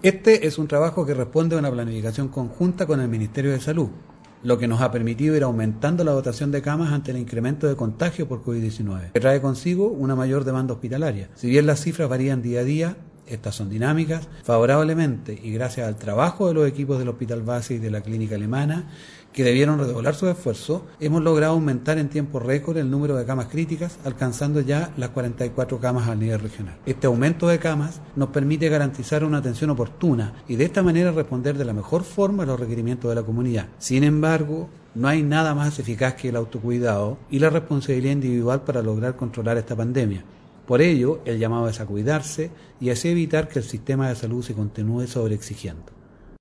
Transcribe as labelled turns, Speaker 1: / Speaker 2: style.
Speaker 1: Este es un trabajo que responde a una planificación conjunta con el Ministerio de Salud, lo que nos ha permitido ir aumentando la dotación de camas ante el incremento de contagio por COVID-19, que trae consigo una mayor demanda hospitalaria. Si bien las cifras varían día a día, estas son dinámicas, favorablemente y gracias al trabajo de los equipos del Hospital Base y de la Clínica Alemana, que debieron redoblar sus esfuerzos, hemos logrado aumentar en tiempo récord el número de camas críticas, alcanzando ya las 44 camas a nivel regional. Este aumento de camas nos permite garantizar una atención oportuna y de esta manera responder de la mejor forma a los requerimientos de la comunidad. Sin embargo, no hay nada más eficaz que el autocuidado y la responsabilidad individual para lograr controlar esta pandemia. Por ello, el llamado es a cuidarse y así evitar que el sistema de salud se continúe sobreexigiendo.